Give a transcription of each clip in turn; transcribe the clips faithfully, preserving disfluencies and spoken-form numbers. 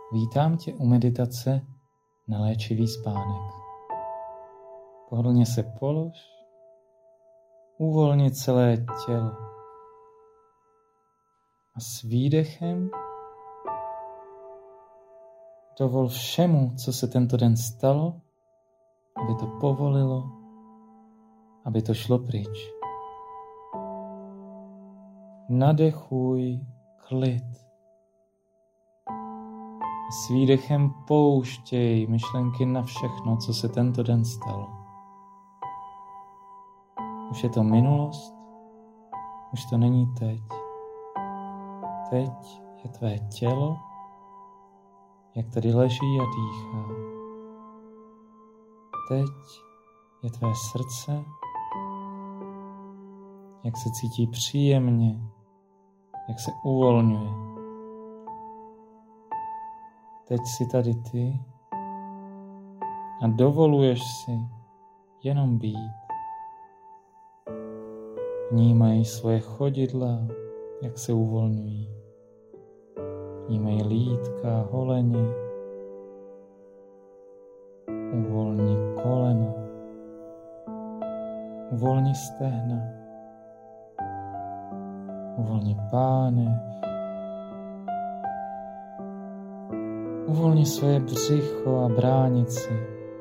Vítám tě u meditace na léčivý spánek. Pohodlně se polož, uvolni celé tělo a s výdechem dovol všemu, co se tento den stalo, aby to povolilo, aby to šlo pryč. Nadechuj klid. A s výdechem pouštěj myšlenky na všechno, co se tento den stalo. Už je to minulost, už to není teď. Teď je tvé tělo, jak tady leží a dýchá. Teď je tvé srdce, jak se cítí příjemně, jak se uvolňuje. Teď jsi tady ty a dovoluješ si jenom být. Vnímej svoje chodidla, jak se uvolňují. Vnímej lítka, holení. Uvolni kolena. Uvolni stehna. Uvolni pánev. Uvolni svoje břicho a bránici.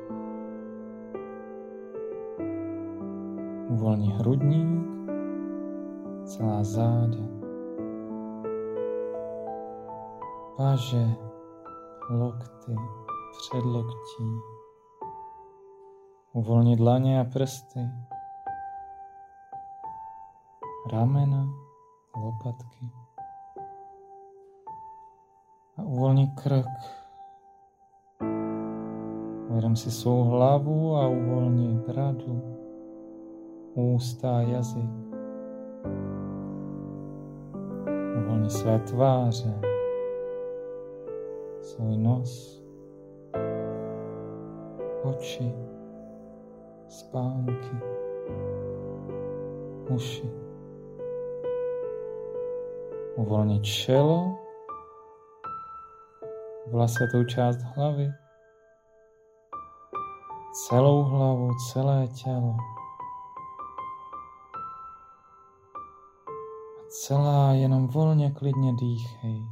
Uvolni hrudník, celá záda, paže, lokty, předloktí. Uvolni dlaně a prsty, ramena, lopatky. A uvolni krk. Uvědom si svou hlavu a uvolni bradu, ústa a jazyk. Uvolni své tváře, svůj nos, oči, spánky, uši. Uvolni čelo, vlasatou část hlavy, celou hlavu, celé tělo. A celá jenom volně, klidně dýchej.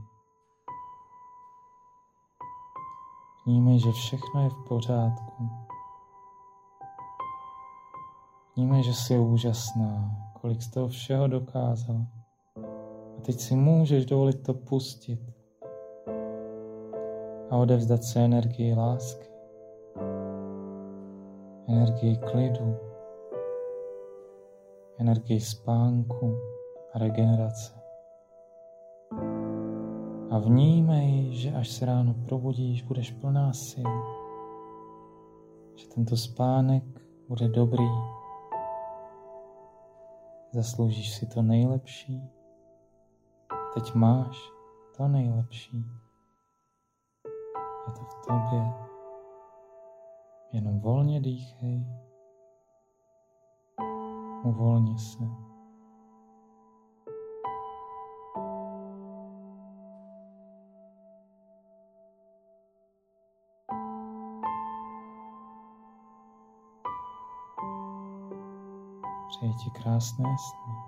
Vnímej, že všechno je v pořádku. Vnímej, že jsi úžasná, kolik z toho všeho dokázala. A teď si můžeš dovolit to pustit a odevzdat se energii lásky, energii klidu, energii spánku a regenerace. A vnímej, že až se ráno probudíš, budeš plná sil, že tento spánek bude dobrý, zasloužíš si to nejlepší, teď máš to nejlepší. Je to v tobě. Jenom volně dýchej. Uvolni se. Přeji ti krásné sny.